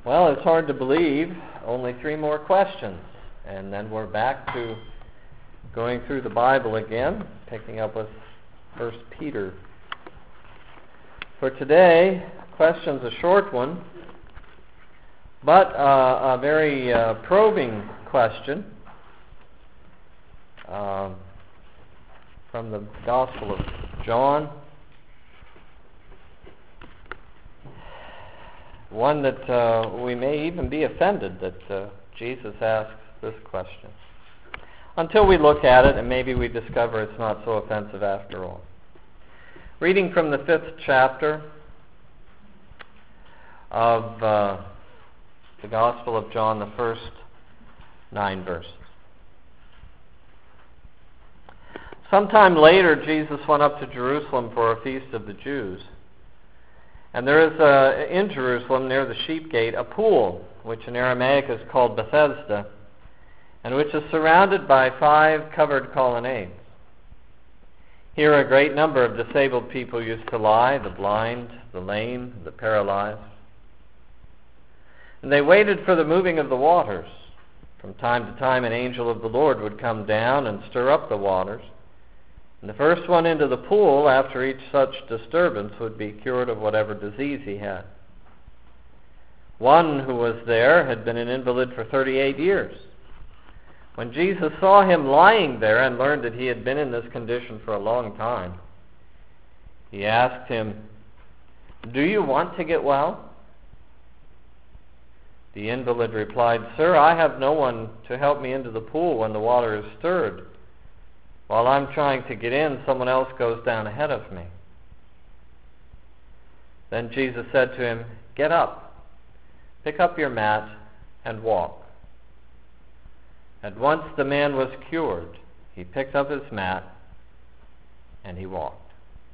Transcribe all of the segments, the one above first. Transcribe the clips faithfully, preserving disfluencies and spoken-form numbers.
Well, it's hard to believe. Only three more questions. And then we're back to going through the Bible again, picking up with First Peter. For today, the question's a short one, but uh, a very uh, probing question uh, from the Gospel of John. One that uh, we may even be offended that uh, Jesus asks this question. Until we look at it and maybe we discover it's not so offensive after all. Reading from the fifth chapter of uh, the Gospel of John, the first nine verses. Sometime later, Jesus went up to Jerusalem for a feast of the Jews. And there is a, in Jerusalem, near the sheep gate, a pool, which in Aramaic is called Bethesda, and which is surrounded by five covered colonnades. Here a great number of disabled people used to lie, the blind, the lame, the paralyzed. And they waited for the moving of the waters. From time to time an angel of the Lord would come down and stir up the waters. And the first one into the pool after each such disturbance would be cured of whatever disease he had. One who was there had been an invalid for thirty-eight years. When Jesus saw him lying there and learned that he had been in this condition for a long time, he asked him, "Do you want to get well?" The invalid replied, "Sir, I have no one to help me into the pool when the water is stirred. While I'm trying to get in, someone else goes down ahead of me." Then Jesus said to him, "Get up, pick up your mat, and walk." At once the man was cured. He picked up his mat, and he walked.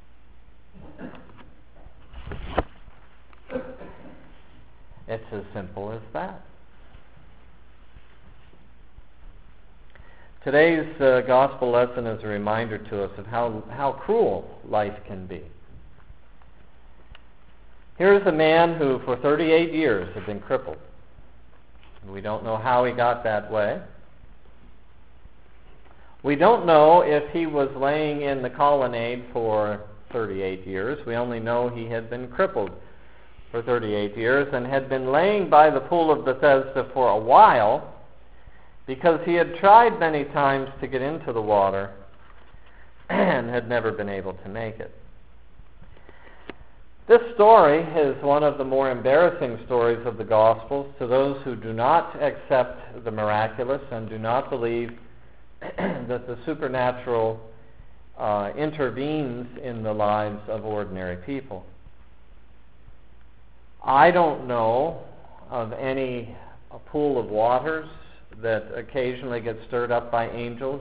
It's as simple as that. Today's uh, gospel lesson is a reminder to us of how, how cruel life can be. Here's a man who for thirty-eight years had been crippled. We don't know how he got that way. We don't know if he was laying in the colonnade for thirty-eight years. We only know he had been crippled for thirty-eight years and had been laying by the pool of Bethesda for a while, because he had tried many times to get into the water and had never been able to make it. This story is one of the more embarrassing stories of the Gospels to those who do not accept the miraculous and do not believe that the supernatural uh, intervenes in the lives of ordinary people. I don't know of any a pool of waters that occasionally get stirred up by angels.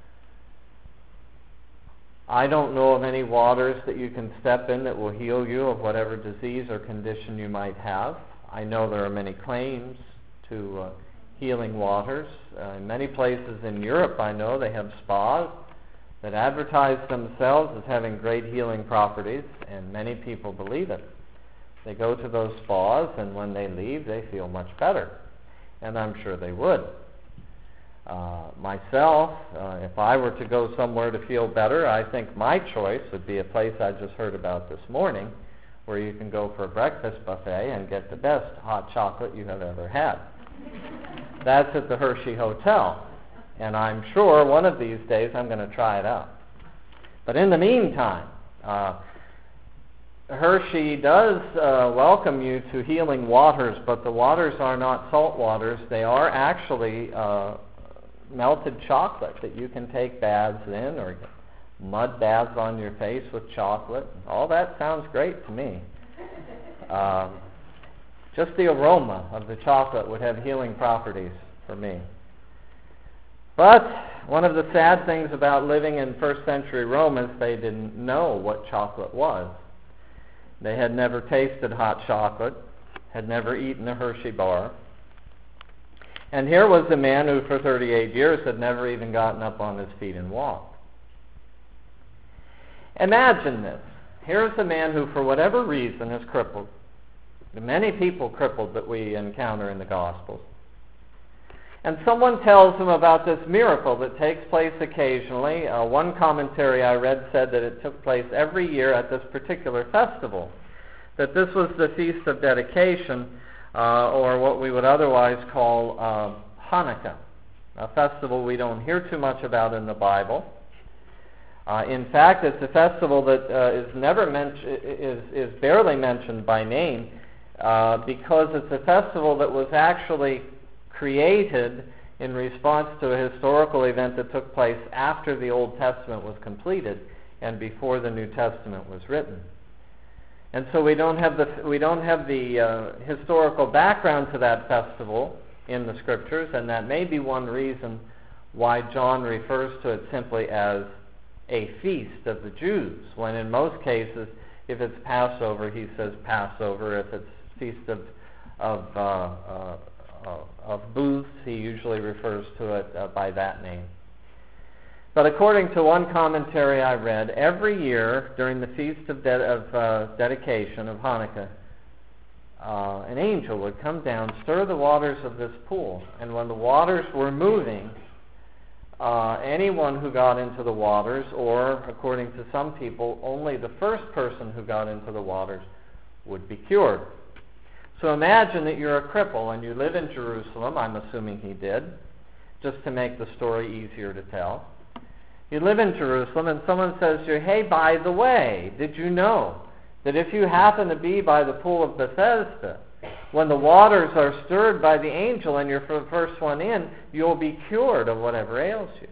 I don't know of any waters that you can step in that will heal you of whatever disease or condition you might have. I know there are many claims to uh, healing waters. Uh, in many places in Europe, I know they have spas that advertise themselves as having great healing properties, and many people believe it. They go to those spas, and when they leave, they feel much better. And I'm sure they would. Uh, myself, uh, if I were to go somewhere to feel better, I think my choice would be a place I just heard about this morning, where you can go for a breakfast buffet and get the best hot chocolate you have ever had. That's at the Hershey Hotel, and I'm sure one of these days I'm going to try it out. But in the meantime, uh, Hershey does uh, welcome you to healing waters, but the waters are not salt waters. They are actually uh, melted chocolate that you can take baths in, or mud baths on your face with chocolate. All that sounds great to me. Um, just the aroma of the chocolate would have healing properties for me. But one of the sad things about living in first century Rome is they didn't know what chocolate was. They had never tasted hot chocolate, had never eaten a Hershey bar. And here was a man who for thirty-eight years had never even gotten up on his feet and walked. Imagine this. Here's a man who for whatever reason is crippled. Many people crippled that we encounter in the Gospels. And someone tells him about this miracle that takes place occasionally. Uh, one commentary I read said that it took place every year at this particular festival, that this was the Feast of Dedication, uh, or what we would otherwise call uh, Hanukkah, a festival we don't hear too much about in the Bible. Uh, in fact, it's a festival that uh, is never mentioned, is, is barely mentioned by name, uh, because it's a festival that was actually created in response to a historical event that took place after the Old Testament was completed and before the New Testament was written. And so we don't have the we don't have the uh, historical background to that festival in the Scriptures, and that may be one reason why John refers to it simply as a feast of the Jews, when in most cases, if it's Passover, he says Passover. If it's Feast of of uh, uh, uh, of Booths, he usually refers to it uh, by that name. But according to one commentary I read, every year during the Feast of, de- of uh, Dedication of Hanukkah, uh, an angel would come down, stir the waters of this pool, and when the waters were moving, uh, anyone who got into the waters, or according to some people, only the first person who got into the waters would be cured. So imagine that you're a cripple and you live in Jerusalem. I'm assuming he did, just to make the story easier to tell. You live in Jerusalem and someone says to you, hey, by the way, did you know that if you happen to be by the pool of Bethesda, when the waters are stirred by the angel and you're the first one in, you'll be cured of whatever ails you?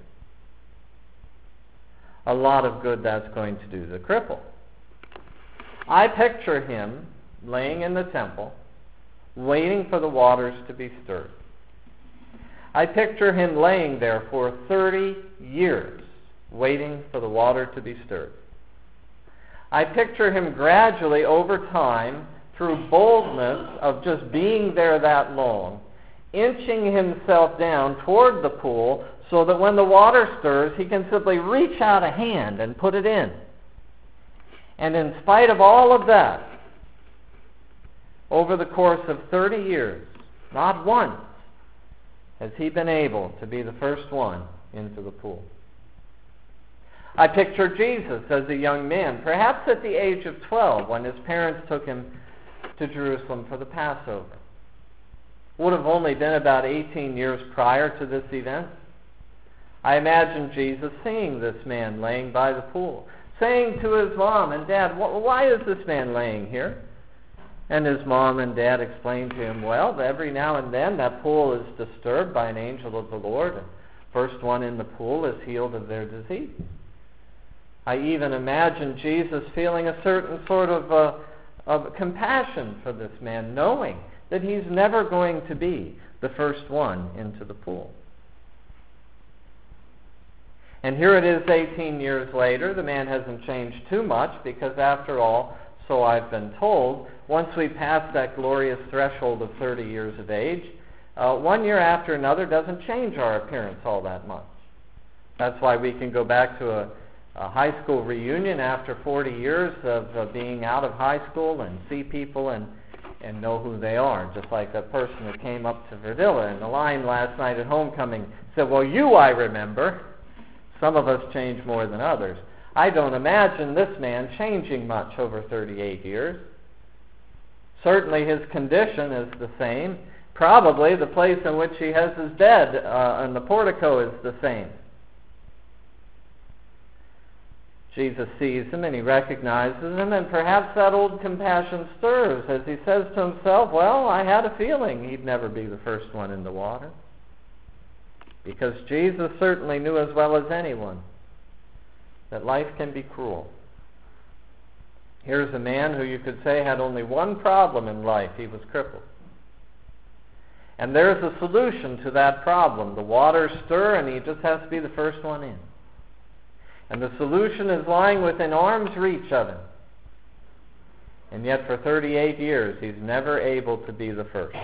A lot of good that's going to do the cripple. I picture him laying in the temple, waiting for the waters to be stirred. I picture him laying there for thirty years, waiting for the water to be stirred. I picture him gradually, over time, through boldness of just being there that long, inching himself down toward the pool so that when the water stirs, he can simply reach out a hand and put it in. And in spite of all of that, over the course of thirty years, not once has he been able to be the first one into the pool. I picture Jesus as a young man, perhaps at the age of twelve, when his parents took him to Jerusalem for the Passover. Would have only been about eighteen years prior to this event. I imagine Jesus seeing this man laying by the pool, saying to his mom and dad, why is this man laying here? And his mom and dad explained to him, well, every now and then that pool is disturbed by an angel of the Lord, and first one in the pool is healed of their disease. I even imagine Jesus feeling a certain sort of, uh, of compassion for this man, knowing that he's never going to be the first one into the pool. And here it is eighteen years later. The man hasn't changed too much because, after all, so I've been told, once we pass that glorious threshold of thirty years of age, uh, one year after another doesn't change our appearance all that much. That's why we can go back to a, a high school reunion after forty years of uh, being out of high school and see people and, and know who they are. Just like that person that came up to Verdilla in the line last night at homecoming said, well, you I remember. Some of us change more than others. I don't imagine this man changing much over thirty-eight years. Certainly his condition is the same. Probably the place in which he has his bed uh, and the portico is the same. Jesus sees him and he recognizes him, and perhaps that old compassion stirs as he says to himself, well, I had a feeling he'd never be the first one in the water. Because Jesus certainly knew as well as anyone that life can be cruel. Here's a man who you could say had only one problem in life. He was crippled. And there's a solution to that problem. The waters stir and he just has to be the first one in. And the solution is lying within arm's reach of him. And yet for thirty-eight years he's never able to be the first.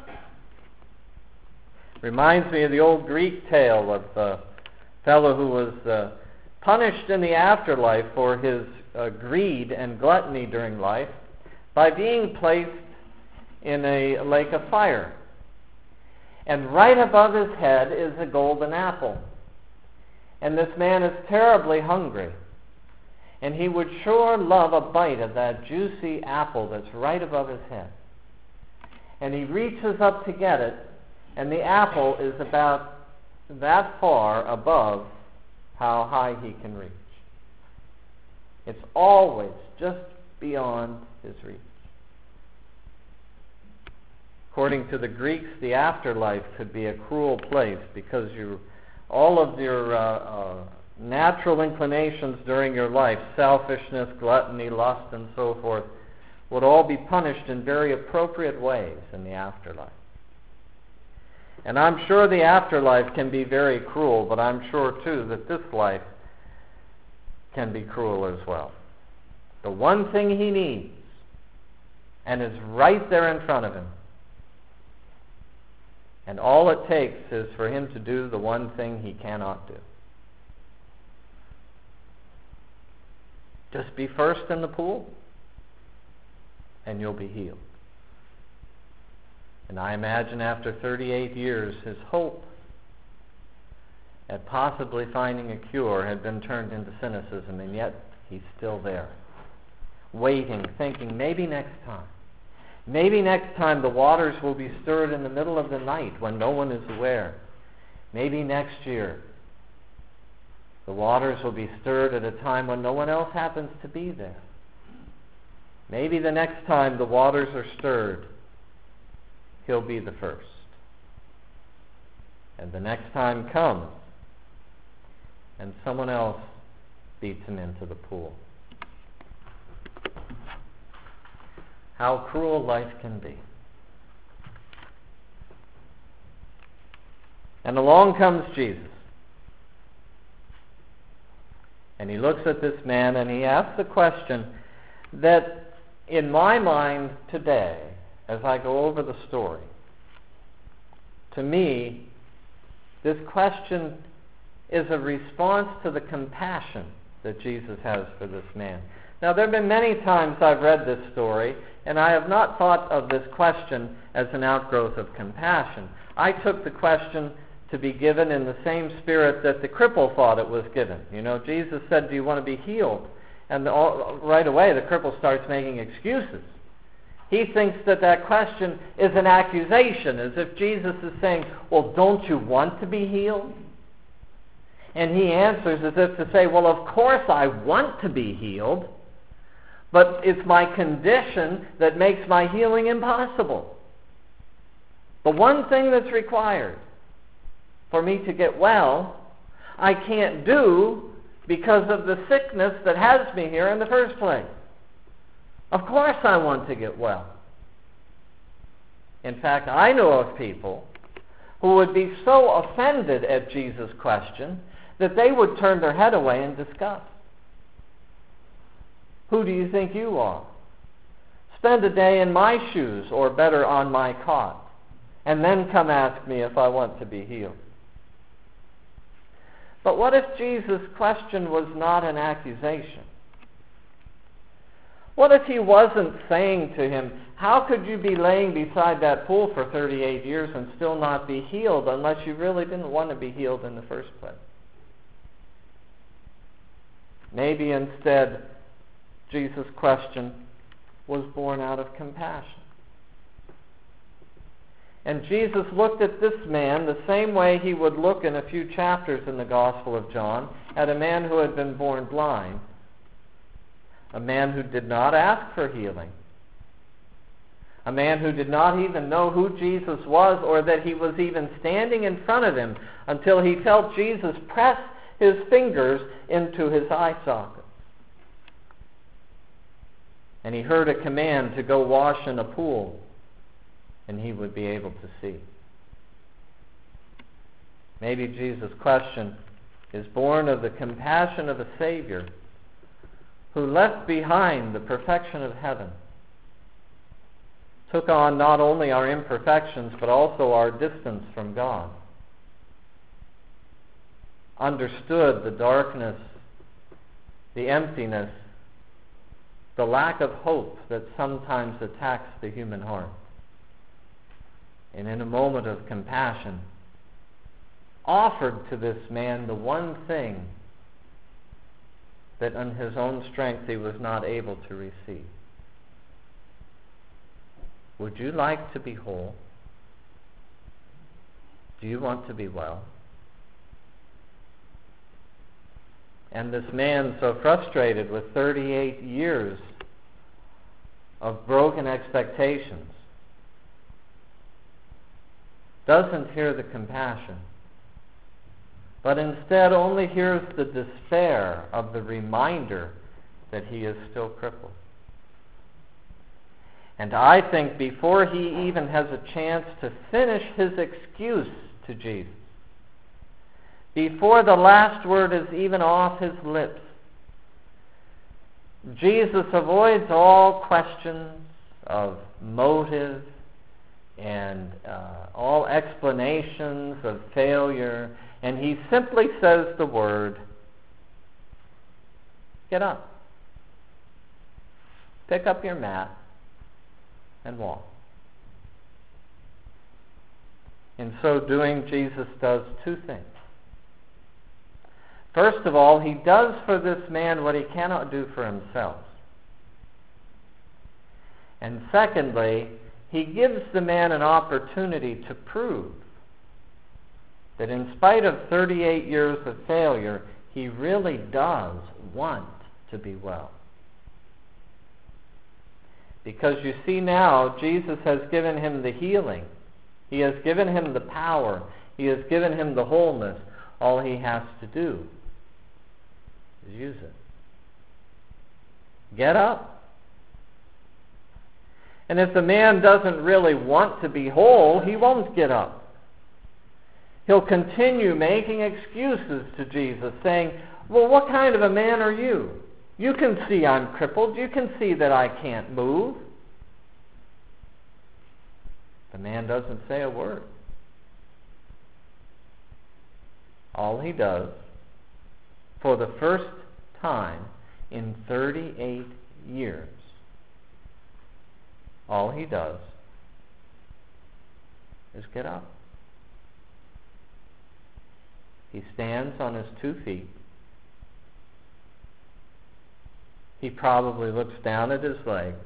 Reminds me of the old Greek tale of a fellow who was uh, punished in the afterlife for his uh, greed and gluttony during life by being placed in a lake of fire. And right above his head is a golden apple. And this man is terribly hungry. And he would sure love a bite of that juicy apple that's right above his head. And he reaches up to get it, and the apple is about that far above how high he can reach. It's always just beyond his reach. According to the Greeks, the afterlife could be a cruel place because you, all of your uh, uh, natural inclinations during your life, selfishness, gluttony, lust, and so forth, would all be punished in very appropriate ways in the afterlife. And I'm sure the afterlife can be very cruel, but I'm sure too that this life can be cruel as well. The one thing he needs, and is right there in front of him, and all it takes is for him to do the one thing he cannot do. Just be first in the pool, and you'll be healed. And I imagine after thirty-eight years, his hope at possibly finding a cure had been turned into cynicism, and yet he's still there, waiting, thinking, maybe next time. Maybe next time the waters will be stirred in the middle of the night when no one is aware. Maybe next year the waters will be stirred at a time when no one else happens to be there. Maybe the next time the waters are stirred, he'll be the first. And the next time comes, and someone else beats him into the pool. How cruel life can be. And along comes Jesus. And he looks at this man and he asks the question that in my mind today, as I go over the story, to me, this question is a response to the compassion that Jesus has for this man. Now, there have been many times I've read this story, and I have not thought of this question as an outgrowth of compassion. I took the question to be given in the same spirit that the cripple thought it was given. You know, Jesus said, do you want to be healed? And all, right away, the cripple starts making excuses. He thinks that that question is an accusation, as if Jesus is saying, well, don't you want to be healed? And he answers as if to say, well, of course I want to be healed, but it's my condition that makes my healing impossible. The one thing that's required for me to get well, I can't do because of the sickness that has me here in the first place. Of course I want to get well. In fact, I know of people who would be so offended at Jesus' question that they would turn their head away in disgust. Who do you think you are? Spend a day in my shoes, or better, on my cot, and then come ask me if I want to be healed. But what if Jesus' question was not an accusation? What if he wasn't saying to him, how could you be laying beside that pool for thirty-eight years and still not be healed unless you really didn't want to be healed in the first place? Maybe instead, Jesus' question was born out of compassion. And Jesus looked at this man the same way he would look in a few chapters in the Gospel of John at a man who had been born blind, a man who did not ask for healing, a man who did not even know who Jesus was or that he was even standing in front of him until he felt Jesus press his fingers into his eye socket. And he heard a command to go wash in a pool, and he would be able to see. Maybe Jesus' question is born of the compassion of a Savior who left behind the perfection of heaven, took on not only our imperfections but also our distance from God, understood the darkness, the emptiness, the lack of hope that sometimes attacks the human heart, and in a moment of compassion, offered to this man the one thing that in his own strength he was not able to receive. Would you like to be whole? Do you want to be well? And this man, so frustrated with thirty-eight years of broken expectations, doesn't hear the compassion, but instead only hears the despair of the reminder that he is still crippled. And I think before he even has a chance to finish his excuse to Jesus, before the last word is even off his lips, Jesus avoids all questions of motive and uh, all explanations of failure, and he simply says the word, get up, pick up your mat, and walk. In so doing, Jesus does two things. First of all, he does for this man what he cannot do for himself. And secondly, he gives the man an opportunity to prove that in spite of thirty-eight years of failure, he really does want to be well. Because you see now, Jesus has given him the healing. He has given him the power. He has given him the wholeness. All he has to do is use it. Get up. And if the man doesn't really want to be whole, he won't get up. He'll continue making excuses to Jesus, saying, well, what kind of a man are you? You can see I'm crippled. You can see that I can't move. The man doesn't say a word. All he does, for the first time in thirty-eight years, all he does is get up. He stands on his two feet. He probably looks down at his legs,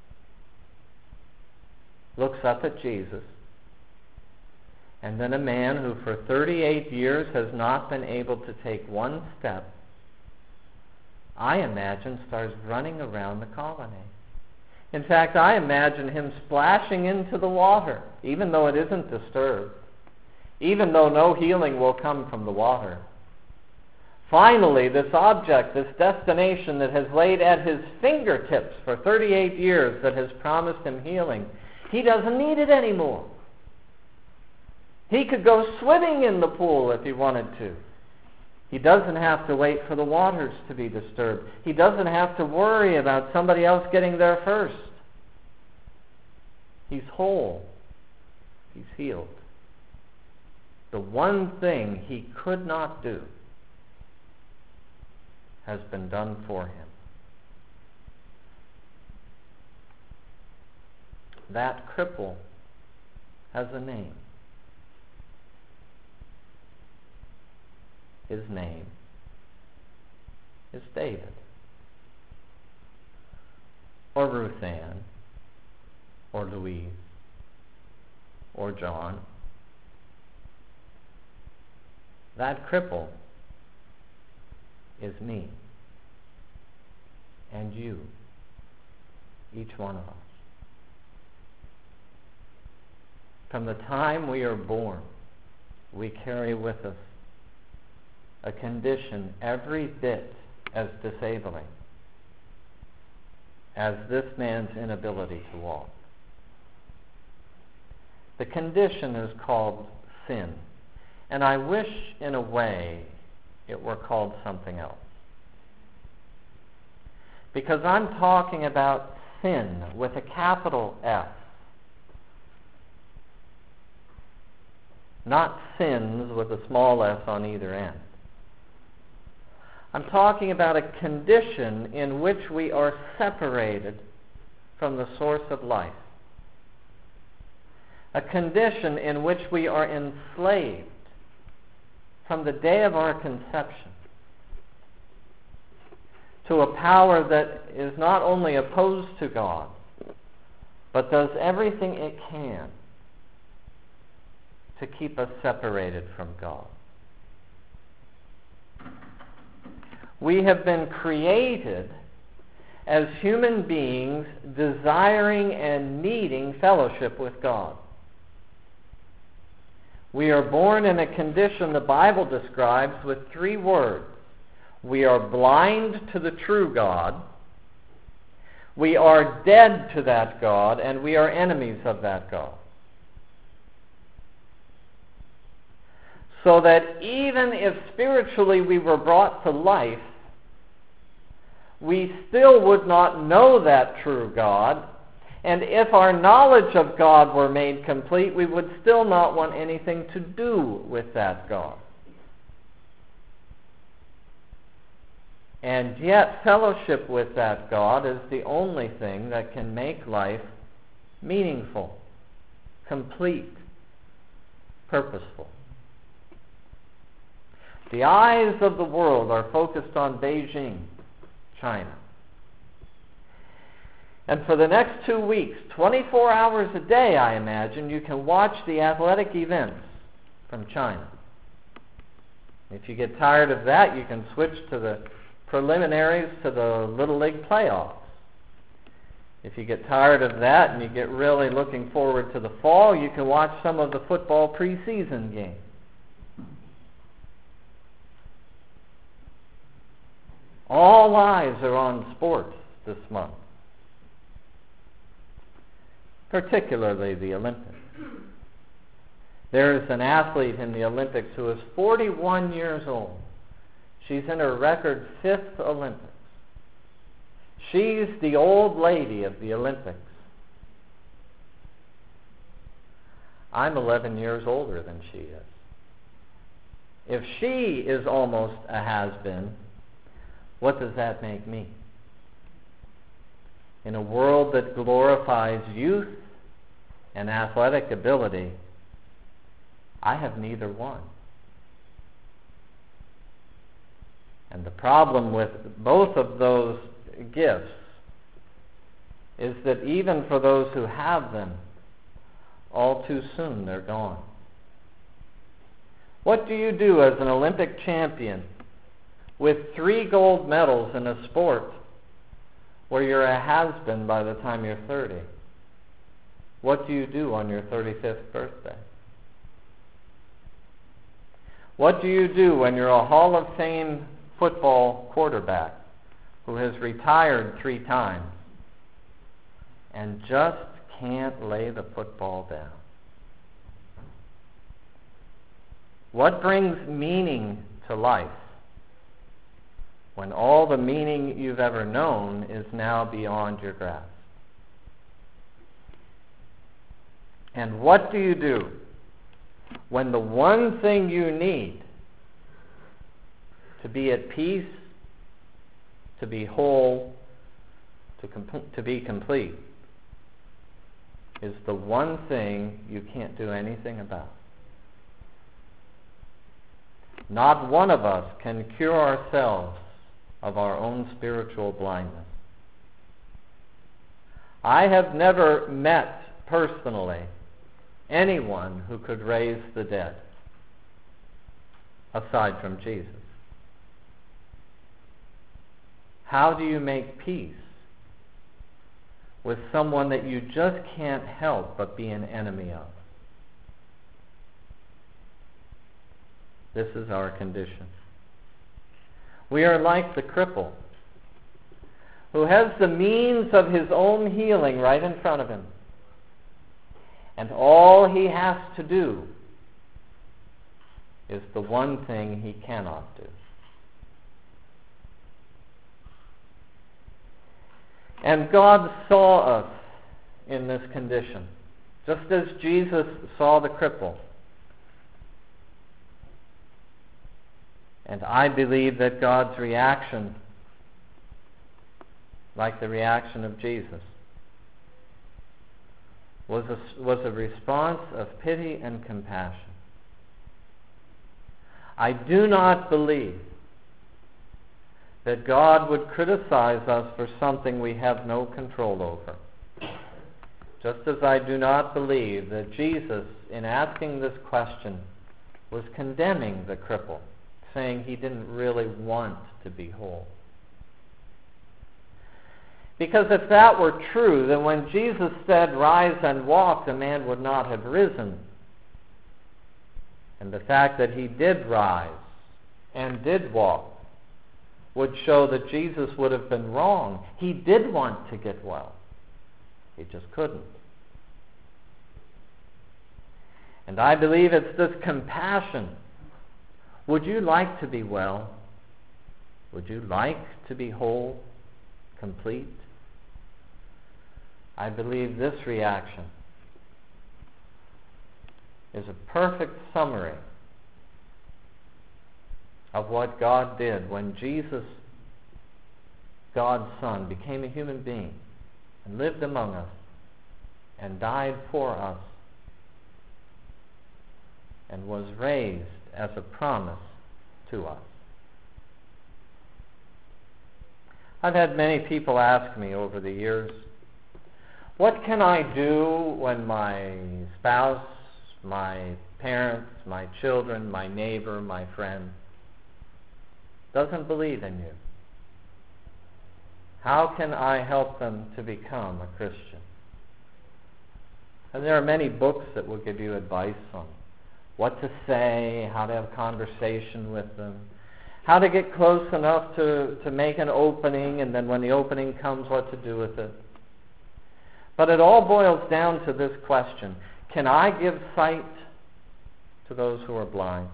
looks up at Jesus, and then a man who for thirty-eight years has not been able to take one step, I imagine starts running around the colonnade. In fact, I imagine him splashing into the water, even though it isn't disturbed, even though no healing will come from the water. Finally, this object, this destination that has laid at his fingertips for thirty-eight years, that has promised him healing, he doesn't need it anymore. He could go swimming in the pool if he wanted to. He doesn't have to wait for the waters to be disturbed. He doesn't have to worry about somebody else getting there first. He's whole. He's healed. The one thing he could not do has been done for him. That cripple has a name. His name is David, or Ruth Ann, or Louise, or John. That cripple is me and you, each one of us. From the time we are born, we carry with us a condition every bit as disabling as this man's inability to walk. The condition is called sin, and I wish, in a way, it were called something else. Because I'm talking about sin with a capital S, not sins with a small s on either end. I'm talking about a condition in which we are separated from the source of life. a condition in which we are enslaved from the day of our conception to a power that is not only opposed to God, but does everything it can to keep us separated from God. We have been created as human beings desiring and needing fellowship with God. We are born in a condition the Bible describes with three words. We are blind to the true God, we are dead to that God, and we are enemies of that God. So that even if spiritually we were brought to life, we still would not know that true God, and if our knowledge of God were made complete, we would still not want anything to do with that God. And yet, fellowship with that God is the only thing that can make life meaningful, complete, purposeful. The eyes of the world are focused on Beijing, China. And for the next two weeks, twenty-four hours a day, I imagine, you can watch the athletic events from China. If you get tired of that, you can switch to the preliminaries to the Little League playoffs. If you get tired of that and you get really looking forward to the fall, you can watch some of the football preseason games. All eyes are on sports this month, particularly the Olympics. There is an athlete in the Olympics who is forty-one years old. She's in her record fifth Olympics. She's the old lady of the Olympics. I'm eleven years older than she is. If she is almost a has-been, what does that make me? In a world that glorifies youth and athletic ability, I have neither one. And the problem with both of those gifts is that even for those who have them, all too soon they're gone. What do you do as an Olympic champion with three gold medals in a sport where you're a has-been by the time you're thirty? What do you do on your thirty-fifth birthday? What do you do when you're a Hall of Fame football quarterback who has retired three times and just can't lay the football down? What brings meaning to life when all the meaning you've ever known is now beyond your grasp? And what do you do when the one thing you need to be at peace, to be whole, to, com- to be complete, is the one thing you can't do anything about? Not one of us can cure ourselves of our own spiritual blindness. I have never met personally anyone who could raise the dead aside from Jesus. How do you make peace with someone that you just can't help but be an enemy of? This is our condition. We are like the cripple who has the means of his own healing right in front of him. And all he has to do is the one thing he cannot do. And God saw us in this condition, just as Jesus saw the cripple. And I believe that God's reaction, like the reaction of Jesus, was a, was a response of pity and compassion. I do not believe that God would criticize us for something we have no control over. Just as I do not believe that Jesus, in asking this question, was condemning the cripple, saying he didn't really want to be whole. Because if that were true, then when Jesus said, "Rise and walk," the man would not have risen. And the fact that he did rise and did walk would show that Jesus would have been wrong. He did want to get well. He just couldn't. And I believe it's this compassion. Would you like to be well? Would you like to be whole, complete? I believe this reaction is a perfect summary of what God did when Jesus, God's Son, became a human being and lived among us and died for us and was raised as a promise to us. I've had many people ask me over the years, what can I do when my spouse, my parents, my children, my neighbor, my friend doesn't believe in you? How can I help them to become a Christian? And there are many books that will give you advice on what to say, how to have conversation with them, how to get close enough to, to make an opening, and then when the opening comes, what to do with it. But it all boils down to this question: can I give sight to those who are blind?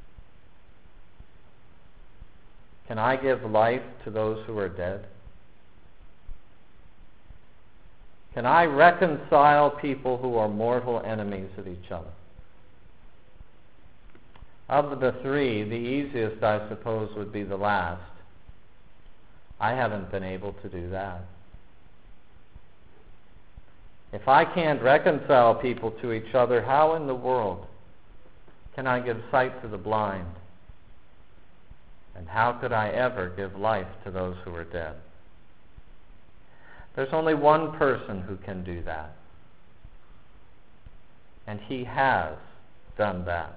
Can I give life to those who are dead? Can I reconcile people who are mortal enemies of each other? Of the three, the easiest, I suppose, would be the last. I haven't been able to do that. If I can't reconcile people to each other, how in the world can I give sight to the blind? And how could I ever give life to those who are dead? There's only one person who can do that. And he has done that.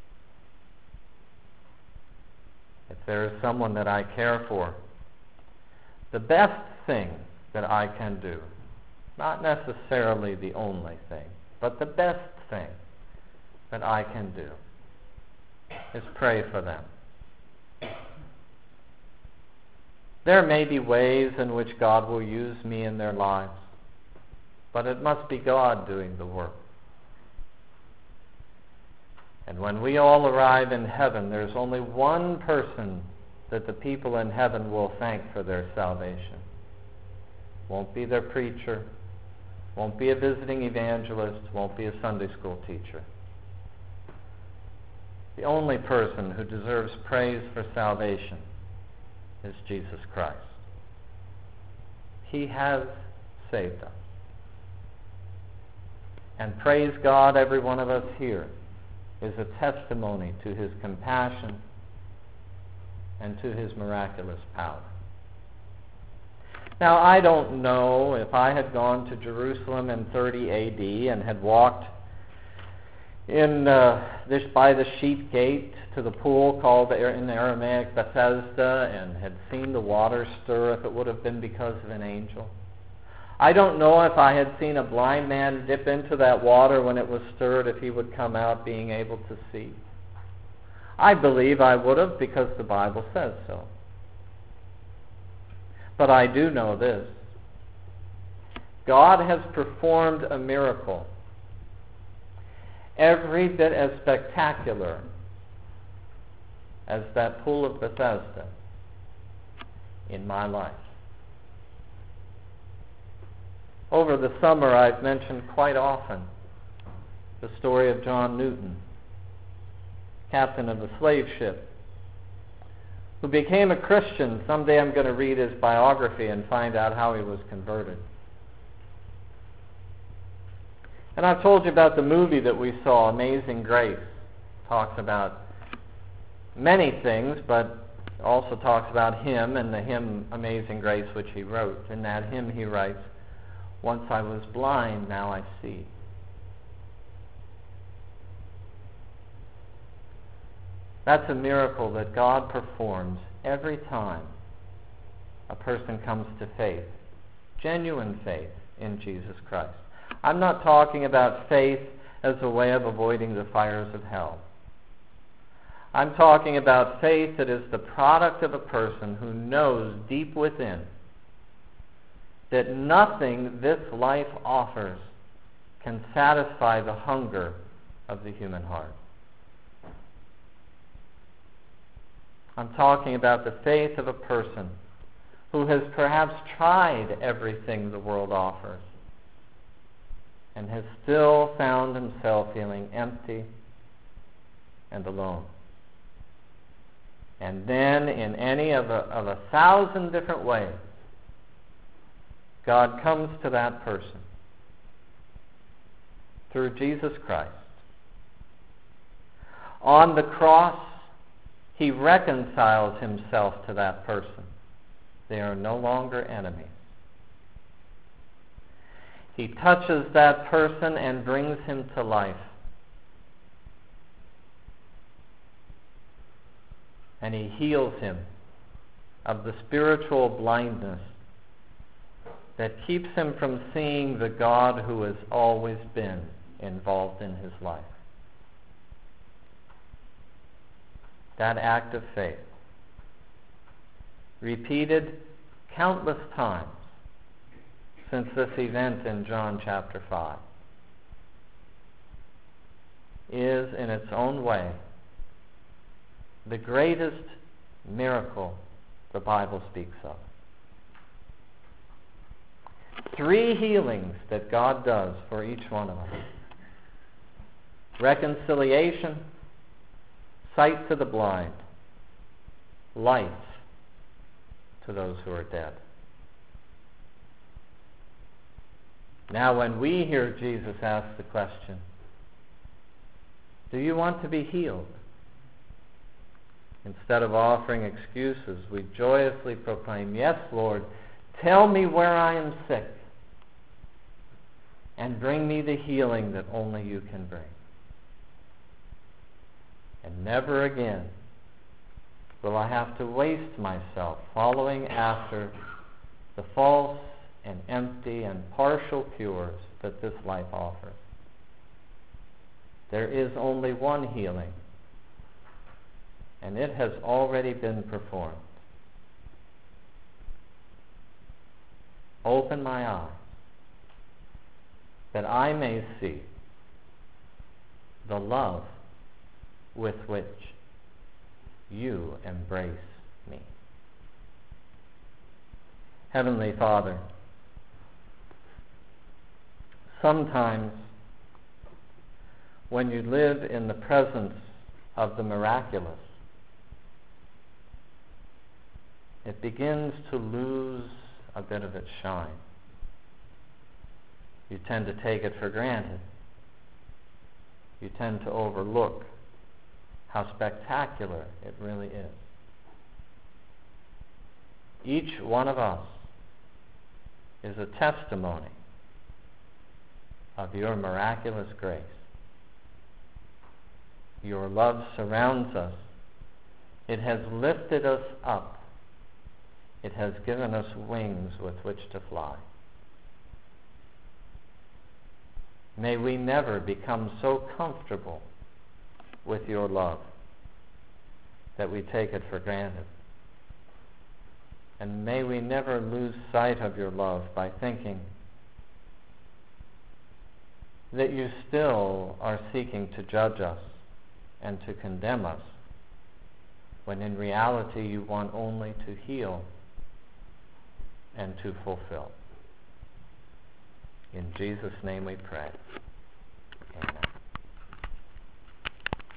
If there is someone that I care for, the best thing that I can do, not necessarily the only thing, but the best thing that I can do is pray for them. There may be ways in which God will use me in their lives, but it must be God doing the work. And when we all arrive in heaven, there's only one person that the people in heaven will thank for their salvation. Won't be their preacher, won't be a visiting evangelist, won't be a Sunday school teacher. The only person who deserves praise for salvation is Jesus Christ. He has saved us. And praise God, every one of us here is a testimony to his compassion and to his miraculous power. Now, I don't know if I had gone to Jerusalem in thirty A D and had walked in uh, this by the sheep gate to the pool called in Aramaic Bethesda and had seen the water stir, if it would have been because of an angel. I don't know if I had seen a blind man dip into that water when it was stirred, if he would come out being able to see. I believe I would have, because the Bible says so. But I do know this: God has performed a miracle every bit as spectacular as that pool of Bethesda in my life. Over the summer, I've mentioned quite often the story of John Newton, captain of a slave ship, who became a Christian. Someday I'm going to read his biography and find out how he was converted. And I've told you about the movie that we saw, Amazing Grace. Talks about many things, but also talks about him and the hymn Amazing Grace, which he wrote. In that hymn he writes, "Once I was blind, now I see." That's a miracle that God performs every time a person comes to faith, genuine faith in Jesus Christ. I'm not talking about faith as a way of avoiding the fires of hell. I'm talking about faith that is the product of a person who knows deep within that nothing this life offers can satisfy the hunger of the human heart. I'm talking about the faith of a person who has perhaps tried everything the world offers and has still found himself feeling empty and alone. And then in any of a, of a thousand different ways, God comes to that person through Jesus Christ. On the cross, he reconciles himself to that person. They are no longer enemies. He touches that person and brings him to life. And he heals him of the spiritual blindness that keeps him from seeing the God who has always been involved in his life. That act of faith, repeated countless times since this event in John chapter five, is in its own way the greatest miracle the Bible speaks of. Three healings that God does for each one of us. Reconciliation, sight to the blind, life to those who are dead. Now when we hear Jesus ask the question, do you want to be healed? Instead of offering excuses, we joyously proclaim, yes, Lord, tell me where I am sick and bring me the healing that only you can bring. And never again will I have to waste myself following after the false and empty and partial cures that this life offers. There is only one healing, and it has already been performed. Open my eyes that I may see the love with which you embrace me. Heavenly Father, sometimes when you live in the presence of the miraculous, it begins to lose a bit of its shine. You tend to take it for granted. You tend to overlook how spectacular it really is. Each one of us is a testimony of your miraculous grace. Your love surrounds us. It has lifted us up. It has given us wings with which to fly. May we never become so comfortable with your love that we take it for granted. And may we never lose sight of your love by thinking that you still are seeking to judge us and to condemn us, when in reality you want only to heal and to fulfill. In Jesus' name we pray. Amen.